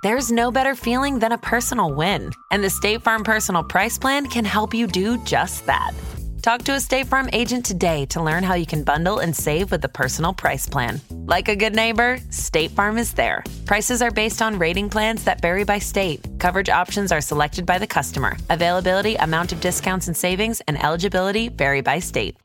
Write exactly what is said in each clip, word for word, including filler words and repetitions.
There's no better feeling than a personal win. And the State Farm Personal Price Plan can help you do just that. Talk to a State Farm agent today to learn how you can bundle and save with the Personal Price Plan. Like a good neighbor, State Farm is there. Prices are based on rating plans that vary by state. Coverage options are selected by the customer. Availability, amount of discounts and savings, and eligibility vary by state.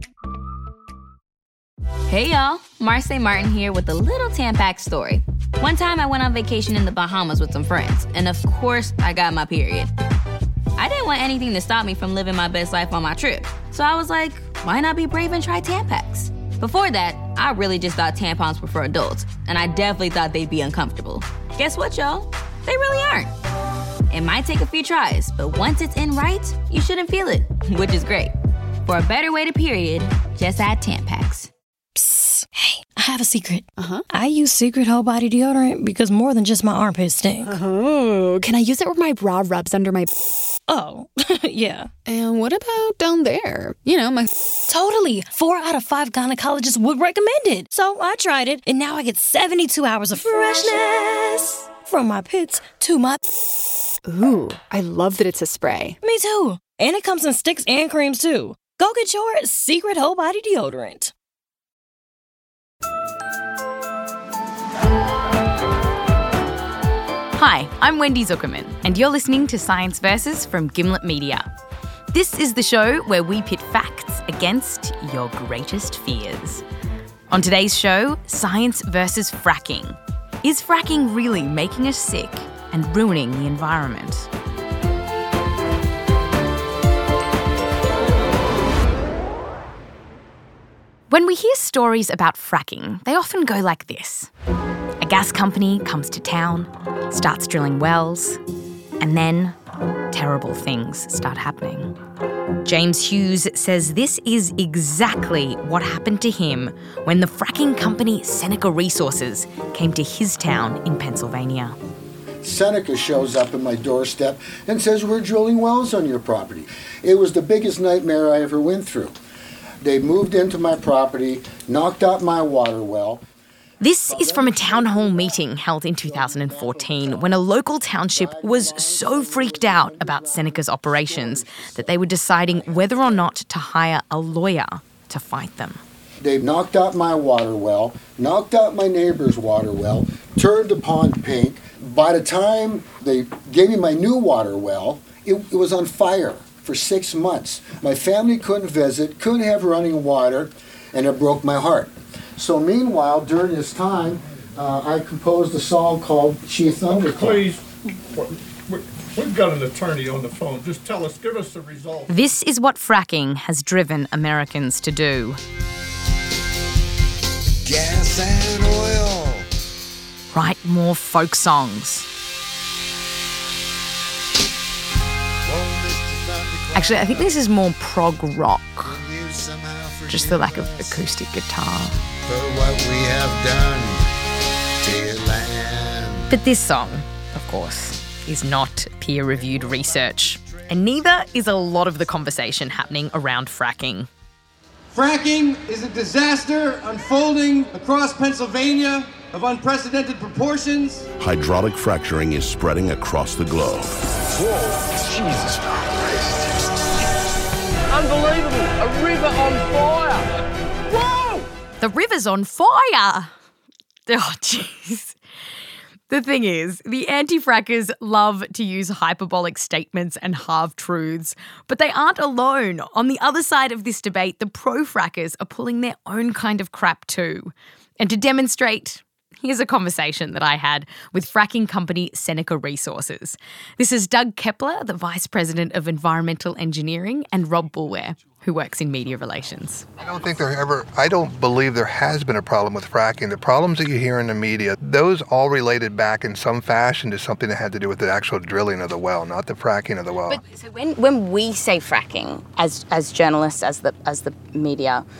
Hey y'all, Marcy Martin here with a little Tampax story. One time I went on vacation in the Bahamas with some friends, and of course I got my period. I didn't want anything to stop me from living my best life on my trip, so I was like, why not be brave and try Tampax? Before that, I really just thought tampons were for adults, and I definitely thought they'd be uncomfortable. Guess what, y'all? They really aren't. It might take a few tries, but once it's in right, you shouldn't feel it, which is great. For a better way to period, just add Tampax. Psst. Hey, I have a secret. Uh-huh. I use Secret Whole Body Deodorant because more than just my armpits stink. Oh, can I use it where my bra rubs under my... Oh, yeah. And what about down there? You know, my... Totally. Four out of five gynecologists would recommend it. So I tried it, and now I get seventy-two hours of freshness. From my pits to my... Ooh, I love that it's a spray. Me too. And it comes in sticks and creams too. Go get your Secret Whole Body Deodorant. Hi, I'm Wendy Zuckerman, and you're listening to Science Versus from Gimlet Media. This is the show where we pit facts against your greatest fears. On today's show, science versus fracking. Is fracking really making us sick and ruining the environment? When we hear stories about fracking, they often go like this. A gas company comes to town, starts drilling wells, and then terrible things start happening. James Hughes says this is exactly what happened to him when the fracking company Seneca Resources came to his town in Pennsylvania. Seneca shows up at my doorstep and says, "We're drilling wells on your property." It was the biggest nightmare I ever went through. They moved into my property, knocked out my water well. This is from a town hall meeting held in two thousand fourteen when a local township was so freaked out about Seneca's operations that they were deciding whether or not to hire a lawyer to fight them. They knocked out my water well, knocked out my neighbor's water well, turned the pond pink. By the time they gave me my new water well, it, it was on fire for six months. My family couldn't visit, couldn't have running water, and it broke my heart. So meanwhile, during this time, uh, I composed a song called She Thunderclap. Please, we've got an attorney on the phone. Just tell us, give us the result. This is what fracking has driven Americans to do. Gas and oil. Write more folk songs. Actually, I think this is more prog rock. Just the lack of acoustic guitar. For what we have done to your land. But this song, of course, is not peer-reviewed research. And neither is a lot of the conversation happening around fracking. Fracking is a disaster unfolding across Pennsylvania of unprecedented proportions. Hydraulic fracturing is spreading across the globe. Whoa, Jesus Christ. Unbelievable, a river on fire. Whoa! The river's on fire! Oh, jeez. The thing is, the anti-frackers love to use hyperbolic statements and half-truths, but they aren't alone. On the other side of this debate, the pro-frackers are pulling their own kind of crap too. And to demonstrate, here's a conversation that I had with fracking company Seneca Resources. This is Doug Kepler, the Vice President of Environmental Engineering, and Rob Boulware, who works in media relations. I don't think there ever, I don't believe there has been a problem with fracking. The problems that you hear in the media, those all related back in some fashion to something that had to do with the actual drilling of the well, not the fracking of the well. But so when, when we say fracking, as as journalists, as the as the media,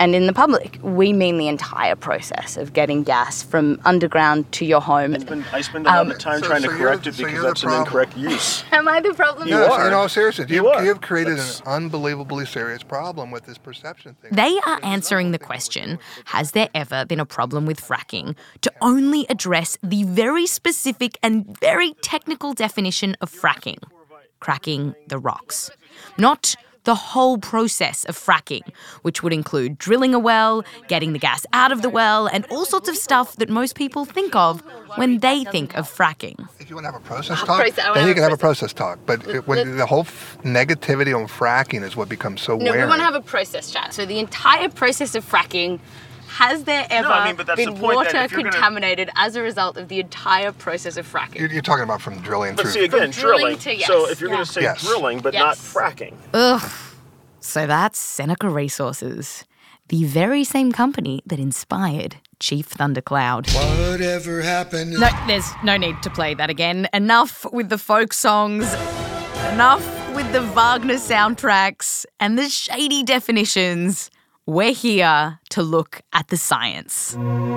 And in the public, we mean the entire process of getting gas from underground to your home. I spend, I spend a lot Um, of time so- trying so to you're- correct it so because you're the that's an problem. incorrect use. Am I the problem? You no, are. in all seriousness, you, You are. you have created That's- an unbelievably serious problem with this perception thing. They are answering the question, has there ever been a problem with fracking, to only address the very specific and very technical definition of fracking, cracking the rocks. Not the whole process of fracking, which would include drilling a well, getting the gas out of the well, and all sorts of stuff that most people think of when they think of fracking. If you want to have a process Uh, talk, process- I wanna then you have can a have a process talk. But it, when the whole f- negativity on fracking is what becomes so No, wearing. we want to have a process chat. So the entire process of fracking, has there ever I mean, but that's been the point, that water if you're gonna- contaminated as a result of the entire process of fracking? You're, you're talking about from drilling But through. see, again, From drilling drilling. to yes, So if you're yeah. going to say Yes. drilling, but Yes. not fracking. Ugh. So that's Seneca Resources, the very same company that inspired Chief Thundercloud. Whatever happened? No, there's no need to play that again. Enough with the folk songs. Enough with the Wagner soundtracks and the shady definitions. We're here to look at the science.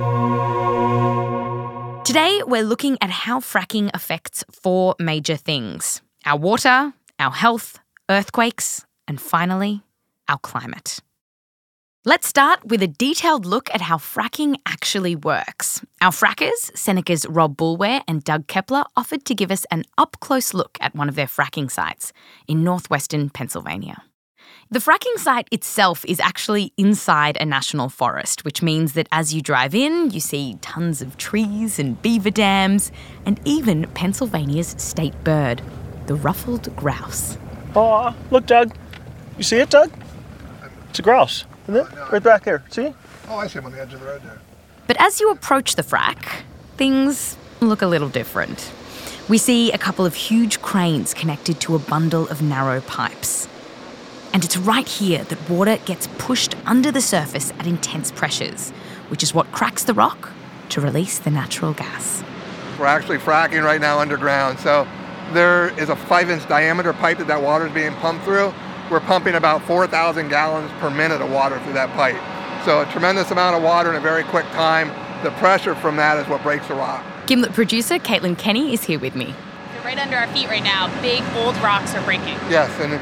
Today, we're looking at how fracking affects four major things: our water, our health, earthquakes, and finally, our climate. Let's start with a detailed look at how fracking actually works. Our frackers, Seneca's Rob Boulware and Doug Kepler, offered to give us an up-close look at one of their fracking sites in northwestern Pennsylvania. The fracking site itself is actually inside a national forest, which means that as you drive in, you see tons of trees and beaver dams, and even Pennsylvania's state bird, the ruffled grouse. Oh, look, Doug. You see it, Doug? It's a grouse, isn't it? Right back there. See? Oh, I see him on the edge of the road there. But as you approach the frack, things look a little different. We see a couple of huge cranes connected to a bundle of narrow pipes. And it's right here that water gets pushed under the surface at intense pressures, which is what cracks the rock to release the natural gas. We're actually fracking right now underground. So there is a five-inch diameter pipe that that water is being pumped through. We're pumping about four thousand gallons per minute of water through that pipe. So a tremendous amount of water in a very quick time. The pressure from that is what breaks the rock. Gimlet producer Caitlin Kenny is here with me. They're right under our feet right now. Big old rocks are breaking. Yes, and it,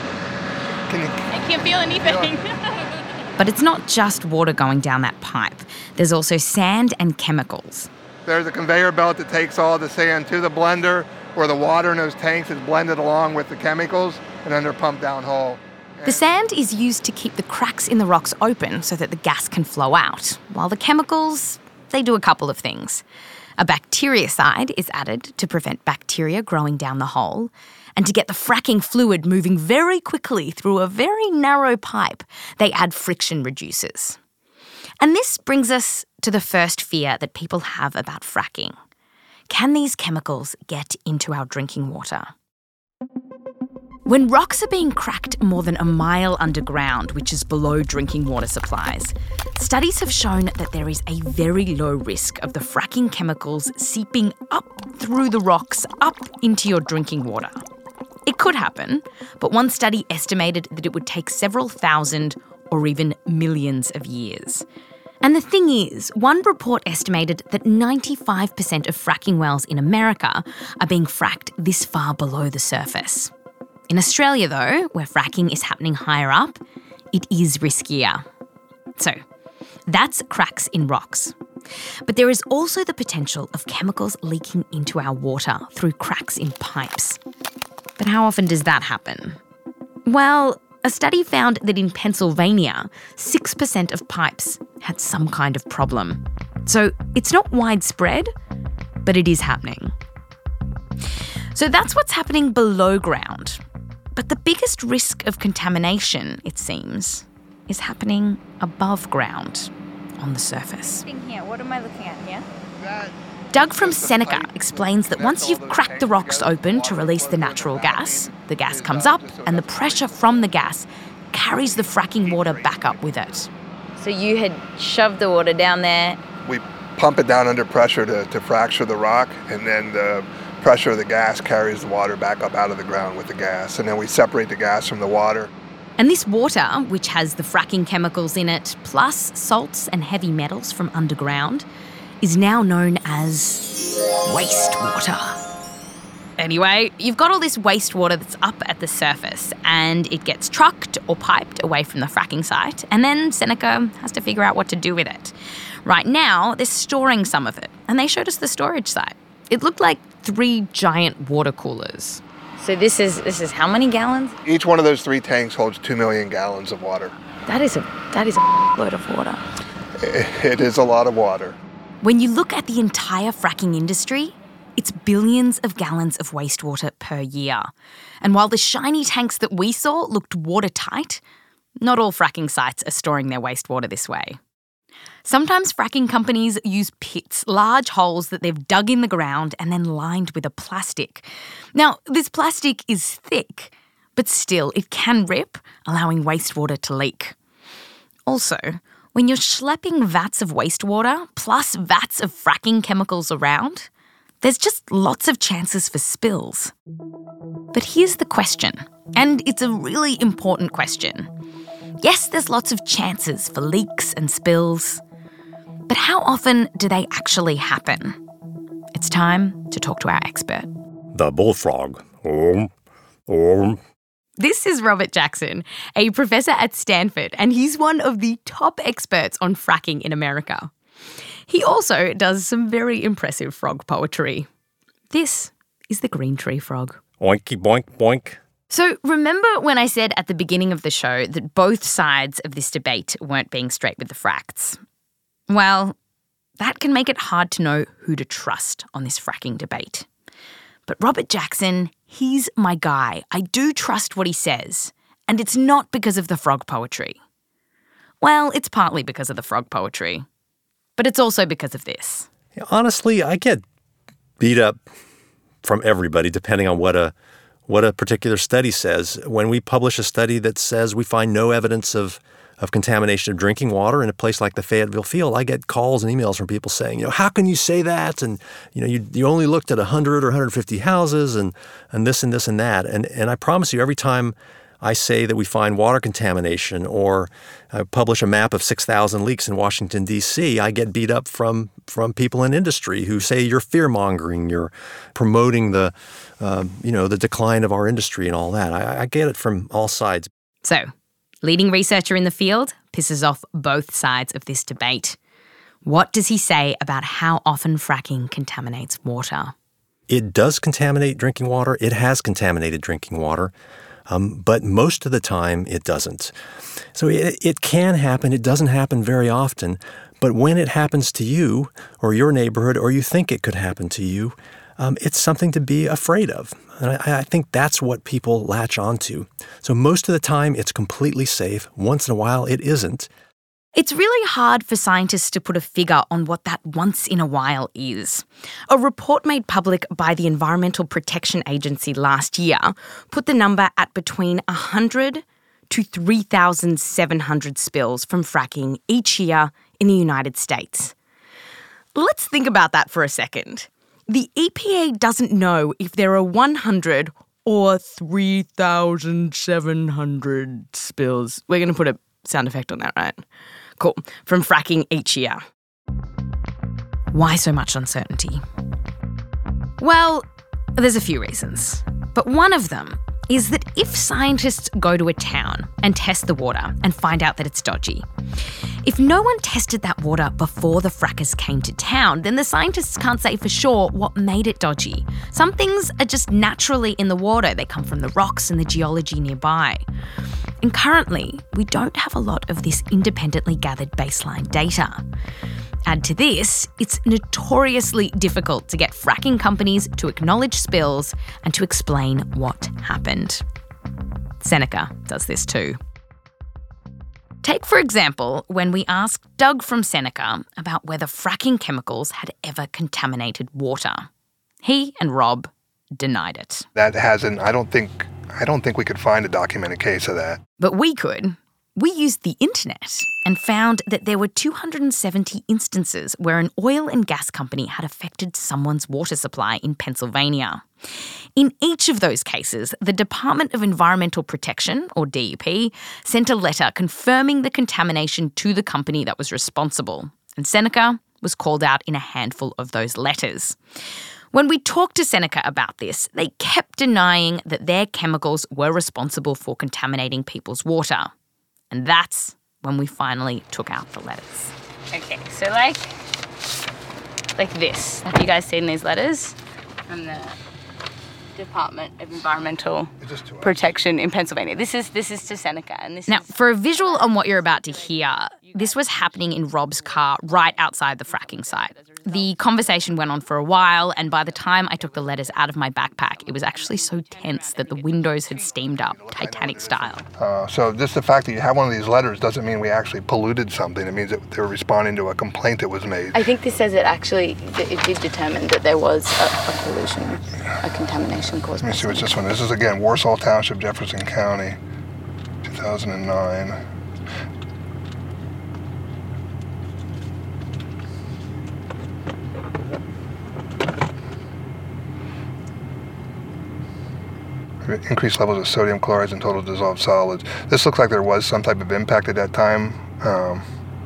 can you... I can't feel anything. But it's not just water going down that pipe. There's also sand and chemicals. There's a conveyor belt that takes all the sand to the blender, where the water in those tanks is blended along with the chemicals, and then they're pumped down hole. The sand is used to keep the cracks in the rocks open so that the gas can flow out, while the chemicals, they do a couple of things. A bactericide is added to prevent bacteria growing down the hole, and to get the fracking fluid moving very quickly through a very narrow pipe, they add friction reducers. And this brings us to the first fear that people have about fracking. Can these chemicals get into our drinking water? When rocks are being cracked more than a mile underground, which is below drinking water supplies, studies have shown that there is a very low risk of the fracking chemicals seeping up through the rocks up into your drinking water. It could happen, but one study estimated that it would take several thousand or even millions of years. And the thing is, one report estimated that ninety-five percent of fracking wells in America are being fracked this far below the surface. In Australia, though, where fracking is happening higher up, it is riskier. So, that's cracks in rocks. But there is also the potential of chemicals leaking into our water through cracks in pipes. But how often does that happen? Well, a study found that in Pennsylvania, six percent of pipes had some kind of problem. So it's not widespread, but it is happening. So that's what's happening below ground. But the biggest risk of contamination, it seems, is happening above ground, on the surface. Here, what am I looking at here? Doug from Seneca explains that once you've cracked the rocks open to release the natural gas, the gas comes up and the pressure from the gas carries the fracking water back up with it. So you had shoved the water down there. We pump it down under pressure to, to fracture the rock, and then the pressure of the gas carries the water back up out of the ground with the gas, and then we separate the gas from the water. And this water, which has the fracking chemicals in it, plus salts and heavy metals from underground, is now known as wastewater. Anyway, you've got all this wastewater that's up at the surface and it gets trucked or piped away from the fracking site, and then Seneca has to figure out what to do with it. Right now, they're storing some of it, and they showed us the storage site. It looked like three giant water coolers. So this is this is how many gallons? Each one of those three tanks holds two million gallons of water. That is a that is a load of water. It is a lot of water. When you look at the entire fracking industry, it's billions of gallons of wastewater per year. And while the shiny tanks that we saw looked watertight, not all fracking sites are storing their wastewater this way. Sometimes fracking companies use pits, large holes that they've dug in the ground and then lined with a plastic. Now, this plastic is thick, but still it can rip, allowing wastewater to leak. Also, when you're schlepping vats of wastewater plus vats of fracking chemicals around, there's just lots of chances for spills. But here's the question, and it's a really important question. Yes, there's lots of chances for leaks and spills, but how often do they actually happen? It's time to talk to our expert. The bullfrog. Um, um. This is Robert Jackson, a professor at Stanford, and he's one of the top experts on fracking in America. He also does some very impressive frog poetry. This is the green tree frog. Oinky boink boink. So remember when I said at the beginning of the show that both sides of this debate weren't being straight with the fracks? Well, that can make it hard to know who to trust on this fracking debate. But Robert Jackson, he's my guy. I do trust what he says, and it's not because of the frog poetry. Well, it's partly because of the frog poetry, but it's also because of this. Honestly, I get beat up from everybody depending on what a what a particular study says. When we publish a study that says we find no evidence of, of contamination of drinking water in a place like the Fayetteville Field, I get calls and emails from people saying, you know, how can you say that? And, you know, you you only looked at one hundred or one hundred fifty houses and and this and this and that. And and I promise you, every time I say that we find water contamination or I publish a map of six thousand leaks in Washington, D C, I get beat up from from people in industry who say you're fear-mongering, you're promoting the, uh, you know, the decline of our industry and all that. I, I get it from all sides. So, leading researcher in the field pisses off both sides of this debate. What does he say about how often fracking contaminates water? It does contaminate drinking water. It has contaminated drinking water. Um, but most of the time, it doesn't. So it, it can happen. It doesn't happen very often. But when it happens to you or your neighborhood or you think it could happen to you, um, it's something to be afraid of. And I, I think that's what people latch onto. So most of the time, it's completely safe. Once in a while, it isn't. It's really hard for scientists to put a figure on what that once in a while is. A report made public by the Environmental Protection Agency last year put the number at between one hundred to three thousand seven hundred spills from fracking each year in the United States. Let's think about that for a second. The E P A doesn't know if there are one hundred or three thousand seven hundred spills. We're going to put a sound effect on that, right? Cool. From fracking each year. Why so much uncertainty? Well, there's a few reasons. But one of them is that if scientists go to a town and test the water and find out that it's dodgy, if no one tested that water before the frackers came to town, then the scientists can't say for sure what made it dodgy. Some things are just naturally in the water. They come from the rocks and the geology nearby. And currently, we don't have a lot of this independently gathered baseline data. Add to this, it's notoriously difficult to get fracking companies to acknowledge spills and to explain what happened. Seneca does this too. Take, for example, when we asked Doug from Seneca about whether fracking chemicals had ever contaminated water. He and Rob denied it. That hasn't, I don't think, I don't think we could find a documented case of that. But we could. we used the internet and found that there were two hundred seventy instances where an oil and gas company had affected someone's water supply in Pennsylvania. In each of those cases, the Department of Environmental Protection, or D E P, sent a letter confirming the contamination to the company that was responsible, and Seneca was called out in a handful of those letters. When we talked to Seneca about this, they kept denying that their chemicals were responsible for contaminating people's water. And that's when we finally took out the letters. Okay, so like, like this. Have you guys seen these letters from the Department of Environmental Protection in Pennsylvania? This is this is to Seneca, and this now, is... for a visual on what you're about to hear, this was happening in Rob's car right outside the fracking site. The conversation went on for a while, and by the time I took the letters out of my backpack, it was actually so tense that the windows had steamed up, Titanic style. Uh, so just the fact that you have one of these letters doesn't mean we actually polluted something. It means that they were responding to a complaint that was made. I think this says it actually, that it did determine that there was a, a pollution, a contamination caused. Let me see what's this one. This is, again, Warsaw Township, Jefferson County, two thousand nine. Increased levels of sodium chlorides and total dissolved solids. This looks like there was some type of impact at that time um,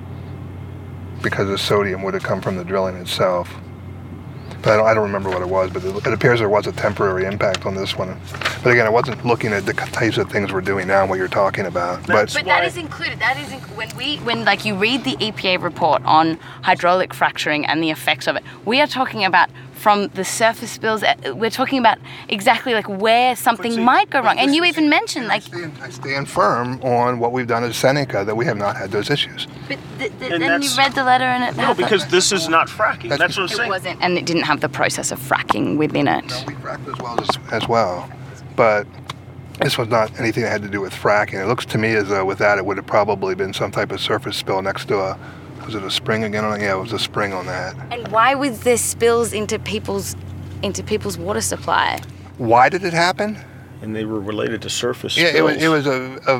because the sodium would have come from the drilling itself. But I don't, I don't remember what it was, but it, it appears there was a temporary impact on this one. But again, I wasn't looking at the types of things we're doing now and what you're talking about. But, But, but that is included. That is inc- when we when like you read the E P A report on hydraulic fracturing and the effects of it. We are talking about from the surface spills. We're talking about exactly like where something see, might go wrong. And you even mentioned like. I stand, I stand firm on what we've done at Seneca, that we have not had those issues. But th- th- then you read the letter and it. No, because this is not fracking. That's, That's what I'm it saying. It wasn't, and it didn't have the process of fracking within it. No, we fracked as well as, as well, but this was not anything that had to do with fracking. It looks to me as though with that it would have probably been some type of surface spill next to a, was it a spring again? Yeah, it was a spring on that. And why was there spills into people's, into people's water supply? Why did it happen? And they were related to surface Yeah, spills. it was, it was a, a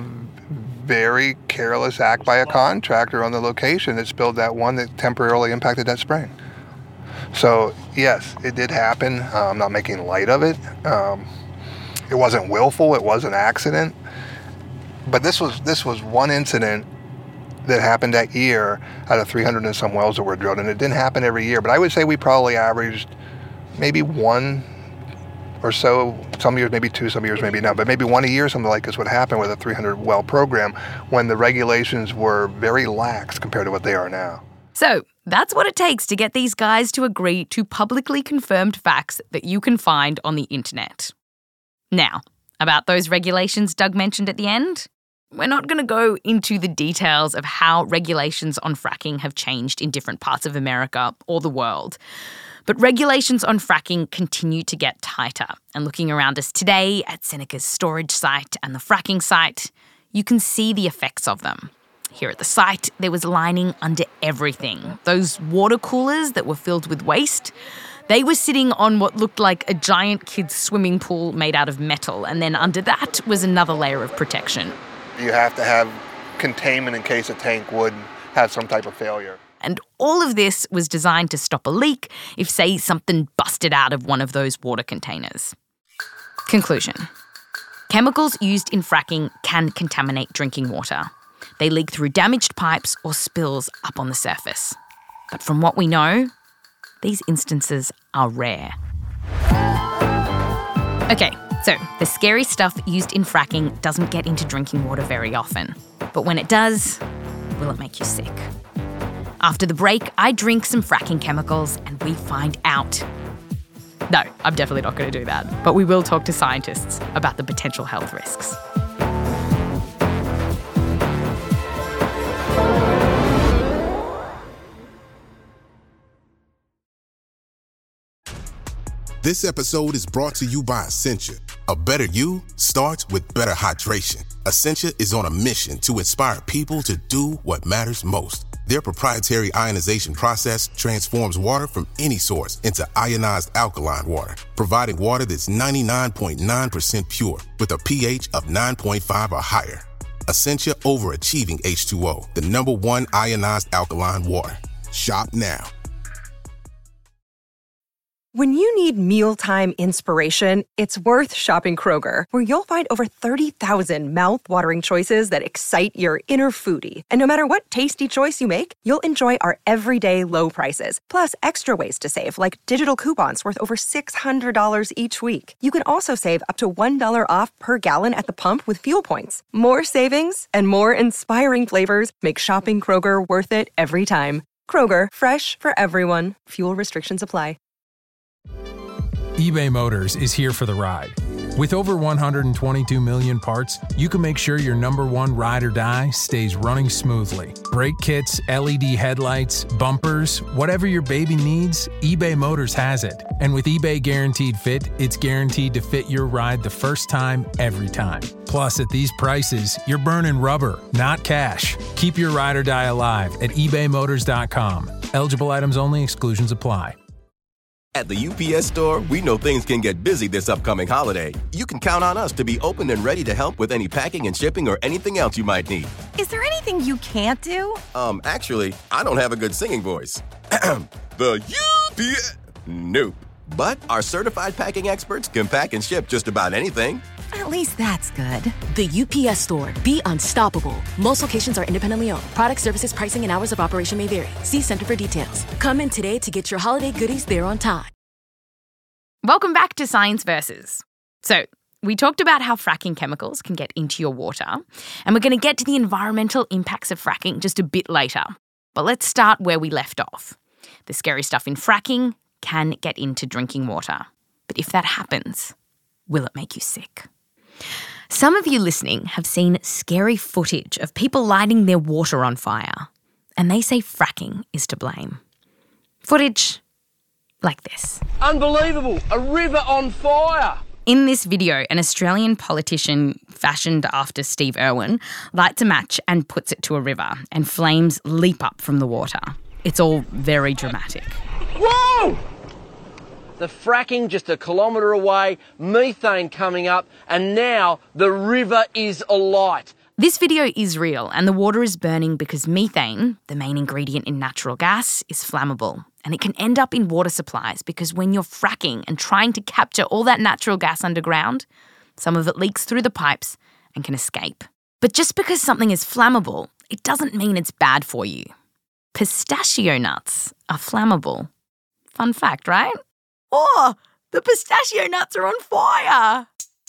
very careless act by a contractor on the location that spilled that one that temporarily impacted that spring. So yes, it did happen. Uh, I'm not making light of it. Um, it wasn't willful. It was an accident. But this was this was one incident that happened that year out of three hundred and some wells that were drilled, and it didn't happen every year. But I would say we probably averaged maybe one or so. Some years maybe two, some years maybe not, but maybe one a year, something like this would happen with a three hundred well program when the regulations were very lax compared to what they are now. So that's what it takes to get these guys to agree to publicly confirmed facts that you can find on the internet. Now, about those regulations Doug mentioned at the end, we're not going to go into the details of how regulations on fracking have changed in different parts of America or the world. But regulations on fracking continue to get tighter. And looking around us today at Seneca's storage site and the fracking site, you can see the effects of them. Here at the site, there was lining under everything. Those water coolers that were filled with waste, they were sitting on what looked like a giant kid's swimming pool made out of metal, and then under that was another layer of protection. You have to have containment in case a tank would have some type of failure. And all of this was designed to stop a leak if, say, something busted out of one of those water containers. Conclusion. Chemicals used in fracking can contaminate drinking water. They leak through damaged pipes or spills up on the surface. But from what we know, these instances are rare. Okay, so the scary stuff used in fracking doesn't get into drinking water very often. But when it does, will it make you sick? After the break, I drink some fracking chemicals and we find out. No, I'm definitely not going to do that. But we will talk to scientists about the potential health risks. This episode is brought to you by Essentia. A better you starts with better hydration. Essentia is on a mission to inspire people to do what matters most. Their proprietary ionization process transforms water from any source into ionized alkaline water, providing water that's ninety-nine point nine percent pure with a pH of nine point five or higher. Essentia overachieving H two O, the number one ionized alkaline water. Shop now. When you need mealtime inspiration, it's worth shopping Kroger, where you'll find over thirty thousand mouth-watering choices that excite your inner foodie. And no matter what tasty choice you make, you'll enjoy our everyday low prices, plus extra ways to save, like digital coupons worth over six hundred dollars each week. You can also save up to one dollar off per gallon at the pump with fuel points. More savings and more inspiring flavors make shopping Kroger worth it every time. Kroger, fresh for everyone. Fuel restrictions apply. eBay Motors is here for the ride. With over one hundred twenty-two million parts, you can make sure your number one ride or die stays running smoothly. Brake kits, L E D headlights, bumpers, whatever your baby needs, eBay Motors has it. And with eBay Guaranteed Fit, it's guaranteed to fit your ride the first time, every time. Plus, at these prices, you're burning rubber, not cash. Keep your ride or die alive at ebay motors dot com. Eligible items only. Exclusions apply. At the U P S Store, we know things can get busy this upcoming holiday. You can count on us to be open and ready to help with any packing and shipping or anything else you might need. Is there anything you can't do? Um, actually, I don't have a good singing voice. The U P S... Nope. But our certified packing experts can pack and ship just about anything. At least that's good. The U P S Store. Be unstoppable. Most locations are independently owned. Product, services, pricing, and hours of operation may vary. See Center for details. Come in today to get your holiday goodies there on time. Welcome back to Science Versus. So, we talked about how fracking chemicals can get into your water, and we're going to get to the environmental impacts of fracking just a bit later. But let's start where we left off. The scary stuff in fracking can get into drinking water. But if that happens, will it make you sick? Some of you listening have seen scary footage of people lighting their water on fire, and they say fracking is to blame. Footage like this. Unbelievable! A river on fire! In this video, an Australian politician fashioned after Steve Irwin lights a match and puts it to a river, and flames leap up from the water. It's all very dramatic. Whoa! The fracking just a kilometre away, methane coming up, and now the river is alight. This video is real, and the water is burning because methane, the main ingredient in natural gas, is flammable. And it can end up in water supplies because when you're fracking and trying to capture all that natural gas underground, some of it leaks through the pipes and can escape. But just because something is flammable, it doesn't mean it's bad for you. Pistachio nuts are flammable. Fun fact, right? Oh, the pistachio nuts are on fire!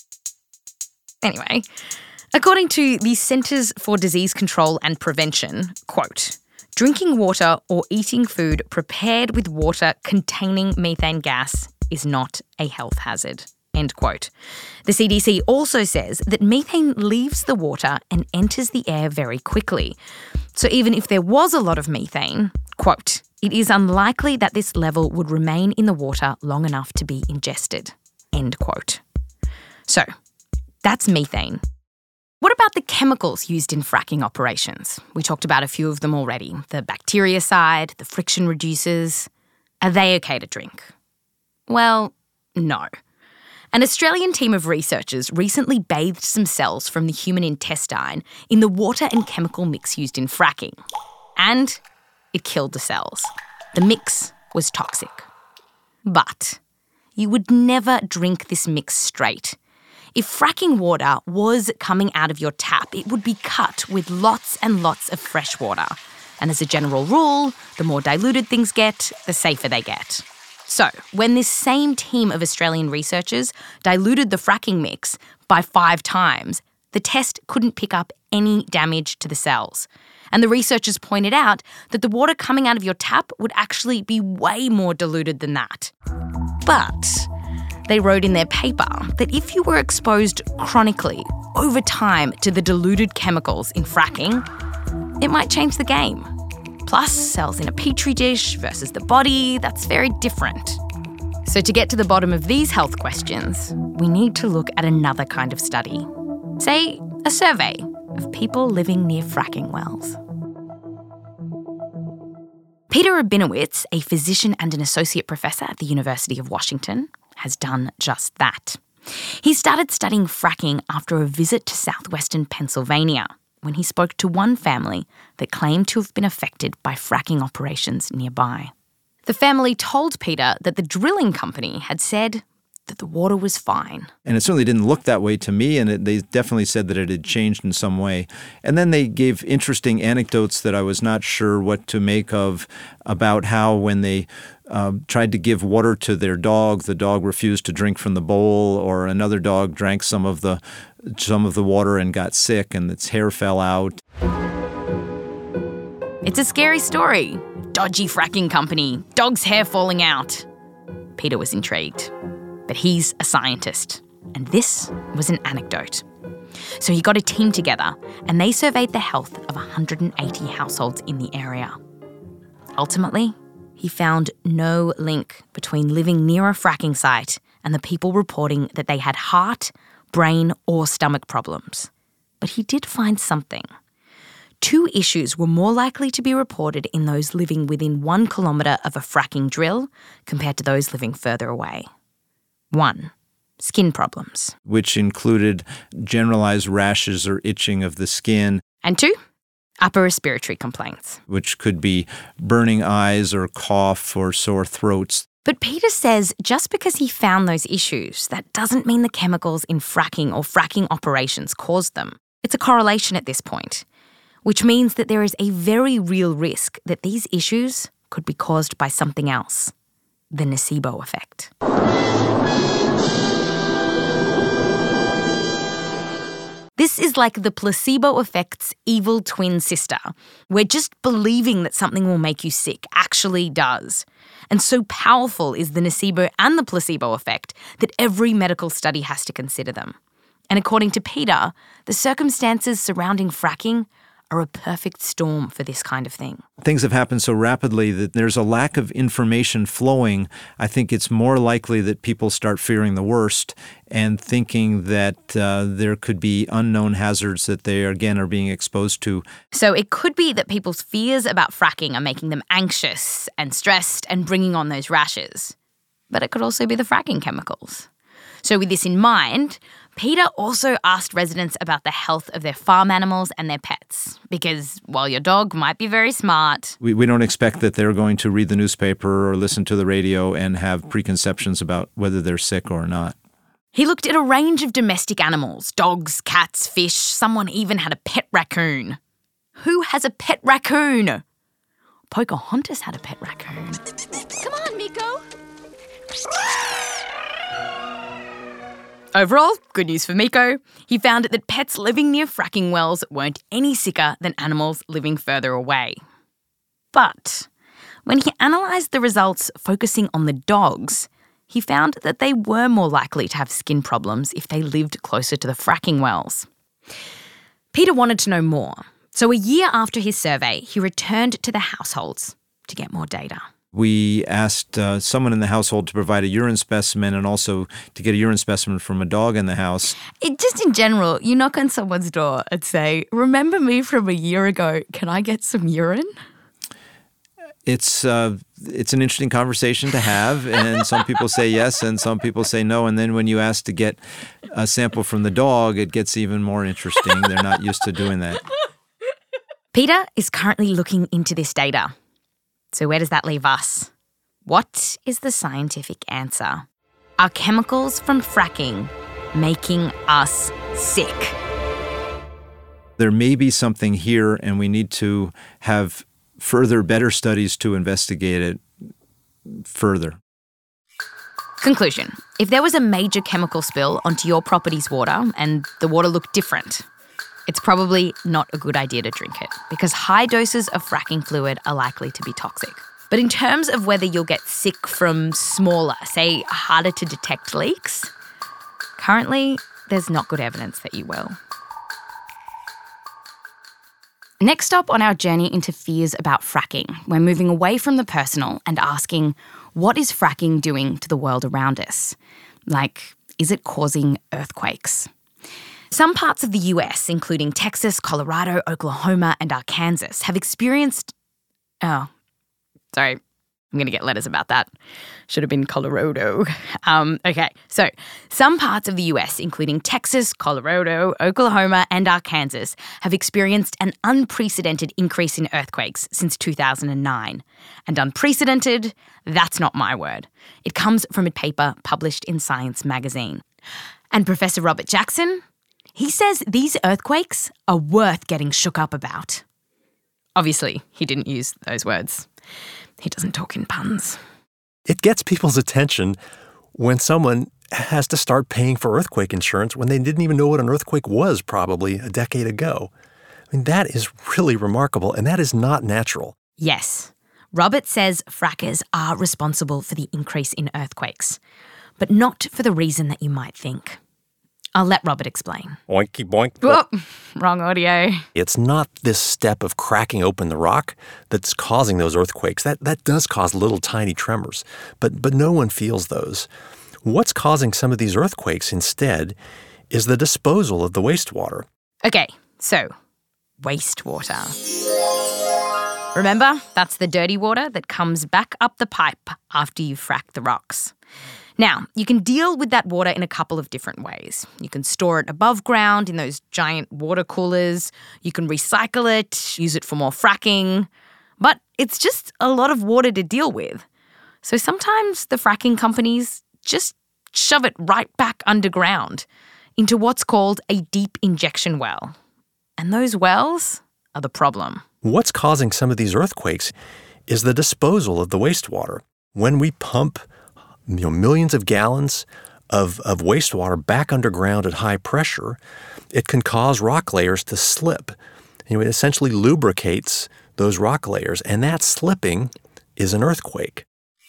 Anyway, according to the Centres for Disease Control and Prevention, quote, drinking water or eating food prepared with water containing methane gas is not a health hazard, end quote. The C D C also says that methane leaves the water and enters the air very quickly. So even if there was a lot of methane, quote, it is unlikely that this level would remain in the water long enough to be ingested, end quote. So, that's methane. What about the chemicals used in fracking operations? We talked about a few of them already. The bactericide, the friction reducers. Are they okay to drink? Well, no. An Australian team of researchers recently bathed some cells from the human intestine in the water and chemical mix used in fracking. And it killed the cells. The mix was toxic. But you would never drink this mix straight. If fracking water was coming out of your tap, it would be cut with lots and lots of fresh water. And as a general rule, the more diluted things get, the safer they get. So, when this same team of Australian researchers diluted the fracking mix by five times, the test couldn't pick up any damage to the cells. And the researchers pointed out that the water coming out of your tap would actually be way more diluted than that. But they wrote in their paper that if you were exposed chronically over time to the diluted chemicals in fracking, it might change the game. Plus, cells in a petri dish versus the body, that's very different. So to get to the bottom of these health questions, we need to look at another kind of study. Say, a survey of people living near fracking wells. Peter Rabinowitz, a physician and an associate professor at the University of Washington, has done just that. He started studying fracking after a visit to southwestern Pennsylvania. when he spoke to one family that claimed to have been affected by fracking operations nearby. The family told Peter that the drilling company had said that the water was fine. And it certainly didn't look that way to me, and it, they definitely said that it had changed in some way. And then they gave interesting anecdotes that I was not sure what to make of about how when they uh, tried to give water to their dog, the dog refused to drink from the bowl, or another dog drank some of the some of the water and got sick and its hair fell out. It's a scary story. Dodgy fracking company, dog's hair falling out. Peter was intrigued. But he's a scientist, and this was an anecdote. So he got a team together, and they surveyed the health of one hundred eighty households in the area. Ultimately, he found no link between living near a fracking site and the people reporting that they had heart, brain, or stomach problems. But he did find something. Two issues were more likely to be reported in those living within one kilometre of a fracking drill compared to those living further away. One, skin problems. Which included generalized rashes or itching of the skin. And two, upper respiratory complaints. Which could be burning eyes or cough or sore throats. But Peter says just because he found those issues, that doesn't mean the chemicals in fracking or fracking operations caused them. It's a correlation at this point, which means that there is a very real risk that these issues could be caused by something else. The nocebo effect. This is like the placebo effect's evil twin sister, where just believing that something will make you sick actually does. And so powerful is the nocebo and the placebo effect that every medical study has to consider them. And according to Peter, the circumstances surrounding fracking are a perfect storm for this kind of thing. Things have happened so rapidly that there's a lack of information flowing. I think it's more likely that people start fearing the worst and thinking that uh, there could be unknown hazards that they, again, are being exposed to. So it could be that people's fears about fracking are making them anxious and stressed and bringing on those rashes. But it could also be the fracking chemicals. So with this in mind, Peter also asked residents about the health of their farm animals and their pets, because while your dog might be very smart, we, we don't expect that they're going to read the newspaper or listen to the radio and have preconceptions about whether they're sick or not. He looked at a range of domestic animals, dogs, cats, fish, someone even had a pet raccoon. Who has a pet raccoon? Pocahontas had a pet raccoon. Come on, Miko. Overall, good news for Miko. He found that pets living near fracking wells weren't any sicker than animals living further away. But when he analysed the results focusing on the dogs, he found that they were more likely to have skin problems if they lived closer to the fracking wells. Peter wanted to know more, so a year after his survey, he returned to the households to get more data. We asked uh, someone in the household to provide a urine specimen and also to get a urine specimen from a dog in the house. It, just in general, you knock on someone's door and say, remember me from a year ago, can I get some urine? It's uh, it's an interesting conversation to have, and some people say yes and some people say no. And then when you ask to get a sample from the dog, it gets even more interesting. They're not used to doing that. Peter is currently looking into this data. So where does that leave us? What is the scientific answer? Are chemicals from fracking making us sick? There may be something here, and we need to have further, better studies to investigate it further. Conclusion. If there was a major chemical spill onto your property's water and the water looked different, it's probably not a good idea to drink it because high doses of fracking fluid are likely to be toxic. But in terms of whether you'll get sick from smaller, say harder to detect leaks, currently there's not good evidence that you will. Next up on our journey into fears about fracking, we're moving away from the personal and asking, what is fracking doing to the world around us? Like, is it causing earthquakes? Some parts of the U S, including Texas, Colorado, Oklahoma, and Arkansas, have experienced... Oh, sorry. I'm going to get letters about that. Should have been Colorado. Um, okay, so some parts of the U S, including Texas, Colorado, Oklahoma, and Arkansas, have experienced an unprecedented increase in earthquakes since two thousand nine. And unprecedented, that's not my word. It comes from a paper published in Science magazine. And Professor Robert Jackson, he says these earthquakes are worth getting shook up about. Obviously, he didn't use those words. He doesn't talk in puns. It gets people's attention when someone has to start paying for earthquake insurance when they didn't even know what an earthquake was probably a decade ago. I mean, that is really remarkable, and that is not natural. Yes, Robert says frackers are responsible for the increase in earthquakes, but not for the reason that you might think. I'll let Robert explain. Oinky boink. Whoa, wrong audio. It's not this step of cracking open the rock that's causing those earthquakes. That that does cause little tiny tremors, but but no one feels those. What's causing some of these earthquakes instead is the disposal of the wastewater. Okay, so wastewater. Remember, that's the dirty water that comes back up the pipe after you frack the rocks. Now, you can deal with that water in a couple of different ways. You can store it above ground in those giant water coolers. You can recycle it, use it for more fracking. But it's just a lot of water to deal with. So sometimes the fracking companies just shove it right back underground into what's called a deep injection well. And those wells are the problem. What's causing some of these earthquakes is the disposal of the wastewater. When we pump you know, millions of gallons of, of wastewater back underground at high pressure, it can cause rock layers to slip. You know, it essentially lubricates those rock layers, and that slipping is an earthquake.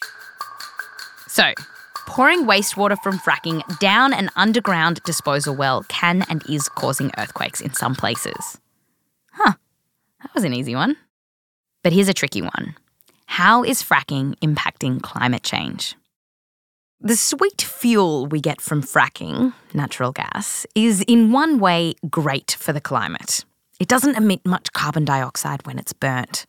So, pouring wastewater from fracking down an underground disposal well can and is causing earthquakes in some places. Huh, that was an easy one. But here's a tricky one. How is fracking impacting climate change? The sweet fuel we get from fracking, natural gas, is in one way great for the climate. It doesn't emit much carbon dioxide when it's burnt.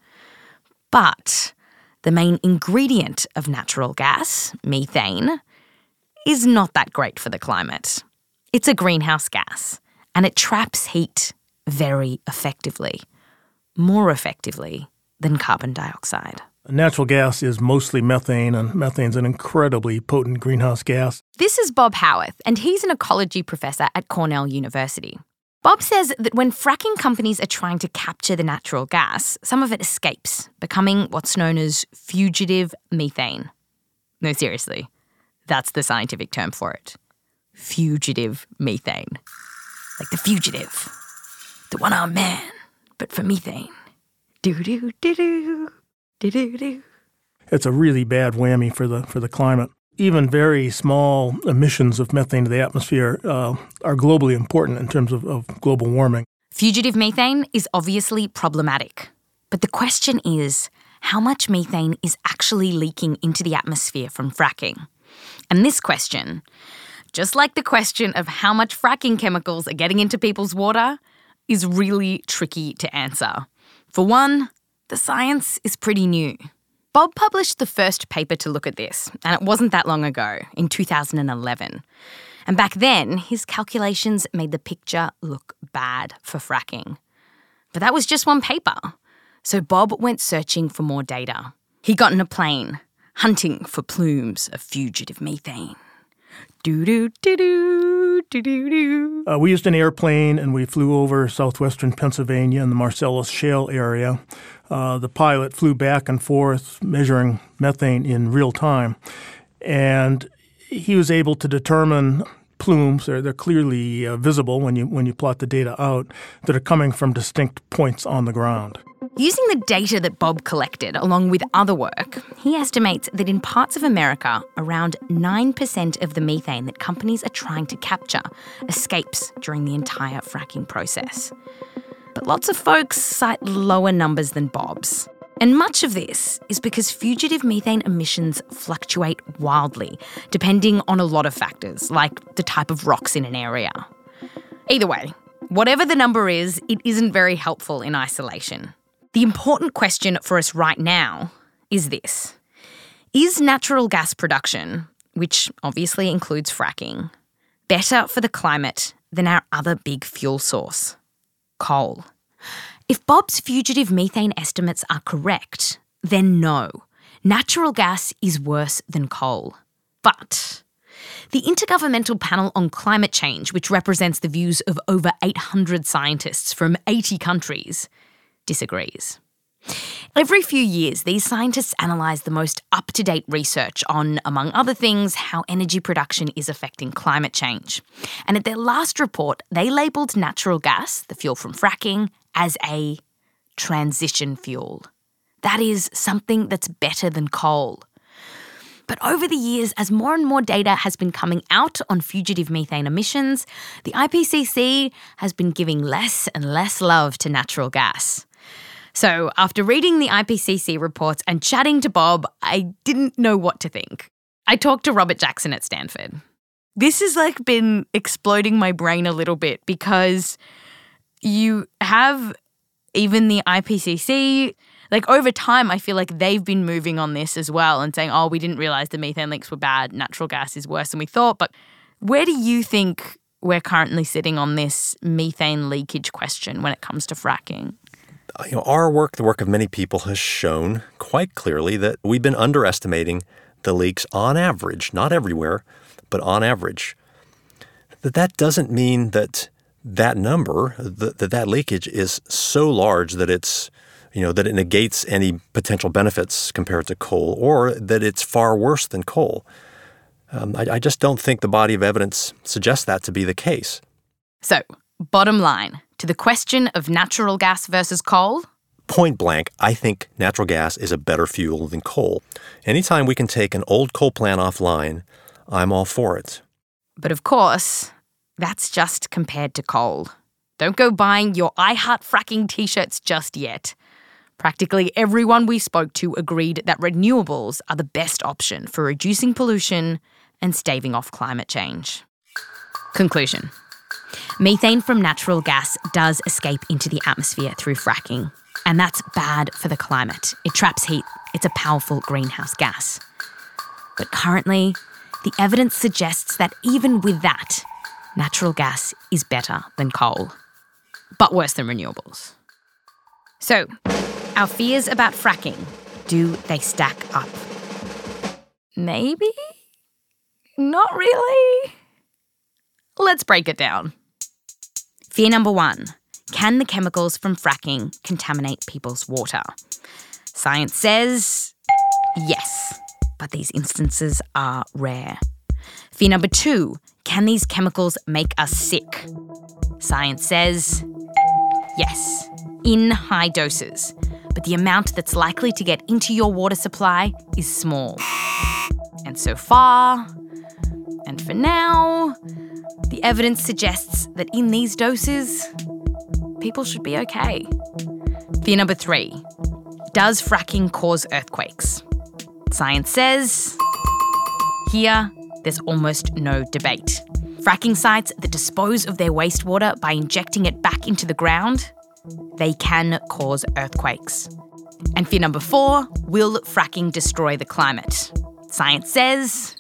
But the main ingredient of natural gas, methane, is not that great for the climate. It's a greenhouse gas, and it traps heat very effectively, more effectively than carbon dioxide. Natural gas is mostly methane, and methane's an incredibly potent greenhouse gas. This is Bob Howarth, and he's an ecology professor at Cornell University. Bob says that when fracking companies are trying to capture the natural gas, some of it escapes, becoming what's known as fugitive methane. No, seriously, that's the scientific term for it. Fugitive methane. Like the fugitive. The one-armed man, but for methane. Do-do-do-do. Do-do-do. It's a really bad whammy for the for the climate. Even very small emissions of methane to the atmosphere uh, are globally important in terms of, of global warming. Fugitive methane is obviously problematic. But the question is, how much methane is actually leaking into the atmosphere from fracking? And this question, just like the question of how much fracking chemicals are getting into people's water, is really tricky to answer. For one, the science is pretty new. Bob published the first paper to look at this, and it wasn't that long ago, in two thousand eleven. And back then, his calculations made the picture look bad for fracking. But that was just one paper. So Bob went searching for more data. He got in a plane, hunting for plumes of fugitive methane. Do-do-do-do, do-do-do. Uh, we used an airplane, and we flew over southwestern Pennsylvania in the Marcellus Shale area. Uh, the pilot flew back and forth measuring methane in real time, and he was able to determine plumes. They're, they're clearly uh, visible when you when you plot the data out, that are coming from distinct points on the ground. Using the data that Bob collected, along with other work, he estimates that in parts of America, around nine percent of the methane that companies are trying to capture escapes during the entire fracking process. But lots of folks cite lower numbers than Bob's. And much of this is because fugitive methane emissions fluctuate wildly, depending on a lot of factors, like the type of rocks in an area. Either way, whatever the number is, it isn't very helpful in isolation. The important question for us right now is this. Is natural gas production, which obviously includes fracking, better for the climate than our other big fuel source, coal? If Bob's fugitive methane estimates are correct, then no, natural gas is worse than coal. But the Intergovernmental Panel on Climate Change, which represents the views of over eight hundred scientists from eighty countries, disagrees. Every few years, these scientists analyse the most up-to-date research on, among other things, how energy production is affecting climate change. And at their last report, they labelled natural gas, the fuel from fracking, as a transition fuel. That is something that's better than coal. But over the years, as more and more data has been coming out on fugitive methane emissions, the I P C C has been giving less and less love to natural gas. So after reading the I P C C reports and chatting to Bob, I didn't know what to think. I talked to Robert Jackson at Stanford. This has like been exploding my brain a little bit because you have even the I P C C, like over time, I feel like they've been moving on this as well and saying, oh, we didn't realise the methane leaks were bad, natural gas is worse than we thought. But where do you think we're currently sitting on this methane leakage question when it comes to fracking? You know, our work, the work of many people, has shown quite clearly that we've been underestimating the leaks on average, not everywhere, but on average. That that doesn't mean that that number, that that, that leakage is so large that it's, you know, that it negates any potential benefits compared to coal, or that it's far worse than coal. Um, I, I just don't think the body of evidence suggests that to be the case. So, bottom line, to the question of natural gas versus coal? Point blank, I think natural gas is a better fuel than coal. Anytime we can take an old coal plant offline, I'm all for it. But of course, that's just compared to coal. Don't go buying your I Heart Fracking t-shirts just yet. Practically everyone we spoke to agreed that renewables are the best option for reducing pollution and staving off climate change. Conclusion. Methane from natural gas does escape into the atmosphere through fracking, and that's bad for the climate. It traps heat. It's a powerful greenhouse gas. But currently, the evidence suggests that even with that, natural gas is better than coal, but worse than renewables. So, our fears about fracking, do they stack up? Maybe? Not really? Let's break it down. Fear number one, can the chemicals from fracking contaminate people's water? Science says yes, but these instances are rare. Fear number two, can these chemicals make us sick? Science says yes, in high doses, but the amount that's likely to get into your water supply is small. And so far, and for now, the evidence suggests that in these doses, people should be okay. Fear number three, does fracking cause earthquakes? Science says here, there's almost no debate. Fracking sites that dispose of their wastewater by injecting it back into the ground, they can cause earthquakes. And fear number four, will fracking destroy the climate? Science says,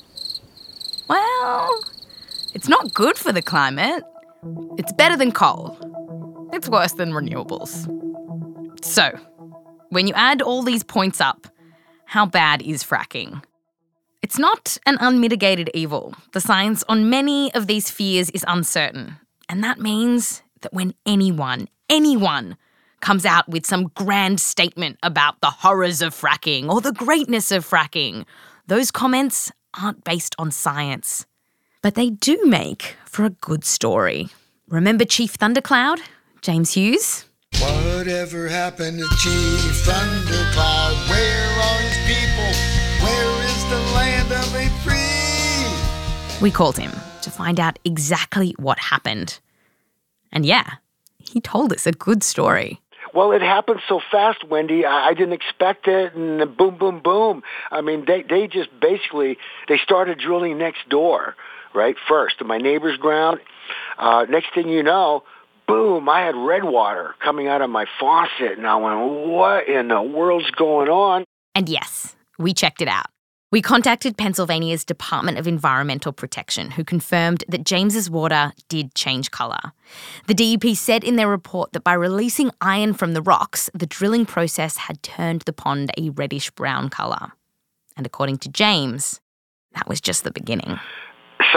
well, it's not good for the climate. It's better than coal. It's worse than renewables. So, when you add all these points up, how bad is fracking? It's not an unmitigated evil. The science on many of these fears is uncertain. And that means that when anyone, anyone, comes out with some grand statement about the horrors of fracking or the greatness of fracking, those comments aren't based on science. But they do make for a good story. Remember Chief Thundercloud? James Hughes? Whatever happened to Chief Thundercloud? Where are his people? Where is the land of the free? We called him to find out exactly what happened. And yeah, he told us a good story. Well, it happened so fast, Wendy. I, I didn't expect it, and boom, boom, boom. I mean, they, they just basically, they started drilling next door, right, first, to my neighbor's ground. Uh, next thing you know, boom, I had red water coming out of my faucet, and I went, what in the world's going on? And yes, We checked it out. We contacted Pennsylvania's Department of Environmental Protection, who confirmed that James's water did change colour. The D E P said in their report that by releasing iron from the rocks, the drilling process had turned the pond a reddish-brown colour. And according to James, that was just the beginning. So,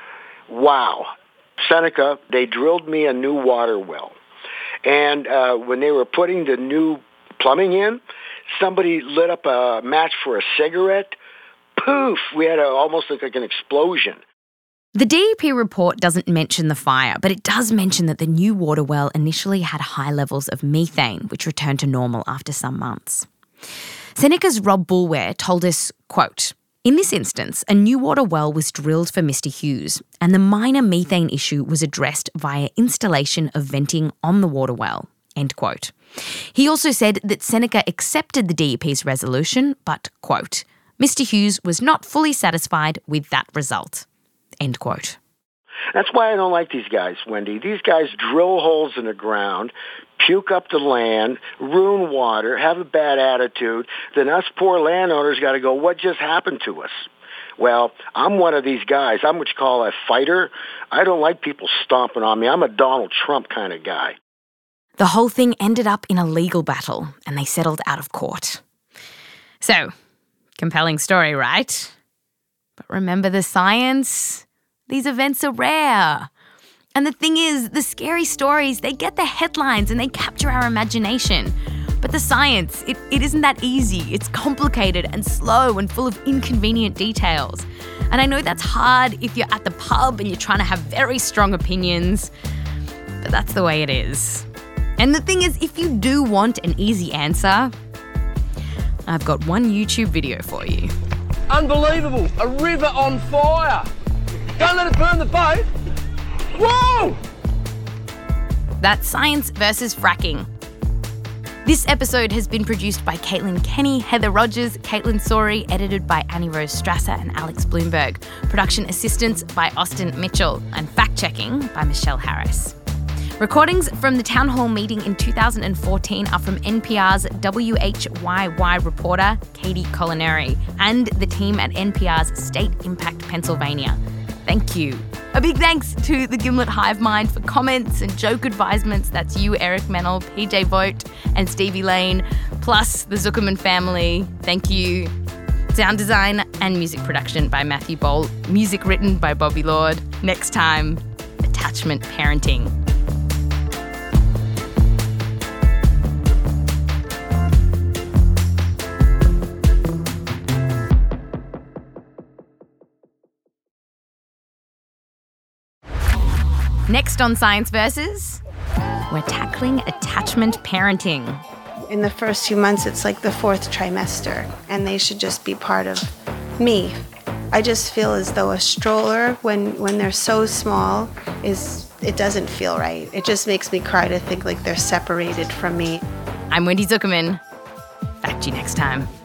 wow. Seneca, they drilled me a new water well. And uh, when they were putting the new plumbing in, somebody lit up a match for a cigarette. Poof! We had a, almost like, like an explosion. The D E P report doesn't mention the fire, but it does mention that the new water well initially had high levels of methane, which returned to normal after some months. Seneca's Rob Boulware told us, quote, "In this instance, a new water well was drilled for Mister Hughes, and the minor methane issue was addressed via installation of venting on the water well," end quote. He also said that Seneca accepted the D E P's resolution, but, quote, "Mister Hughes was not fully satisfied with that result," end quote. That's why I don't like these guys, Wendy. These guys drill holes in the ground, puke up the land, ruin water, have a bad attitude. Then us poor landowners got to go, what just happened to us? Well, I'm one of these guys. I'm what you call a fighter. I don't like people stomping on me. I'm a Donald Trump kind of guy. The whole thing ended up in a legal battle, and they settled out of court. So, compelling story, right? But remember the science? These events are rare. And the thing is, the scary stories, they get the headlines and they capture our imagination. But the science, it, it isn't that easy. It's complicated and slow and full of inconvenient details. And I know that's hard if you're at the pub and you're trying to have very strong opinions, but that's the way it is. And the thing is, if you do want an easy answer, I've got one YouTube video for you. Unbelievable! A river on fire! Don't let it burn the boat! Whoa! That's Science versus Fracking. This episode has been produced by Caitlin Kenny, Heather Rogers, Caitlin Sori, edited by Annie Rose Strasser and Alex Bloomberg, production assistance by Austin Mitchell, and fact-checking by Michelle Harris. Recordings from the town hall meeting in two thousand fourteen are from N P R's W H Y Y reporter, Katie Colineri, and the team at N P R's State Impact Pennsylvania. Thank you. A big thanks to the Gimlet Hive Mind for comments and joke advisements. That's you, Eric Mennel, P J Vogt, and Stevie Lane, plus the Zuckerman family. Thank you. Sound design and music production by Matthew Bolt. Music written by Bobby Lord. Next time, attachment parenting. Next on Science Versus, we're tackling attachment parenting. In the first few months, it's like the fourth trimester, and they should just be part of me. I just feel as though a stroller, when, when they're so small, is it doesn't feel right. It just makes me cry to think like they're separated from me. I'm Wendy Zuckerman. Back to you next time.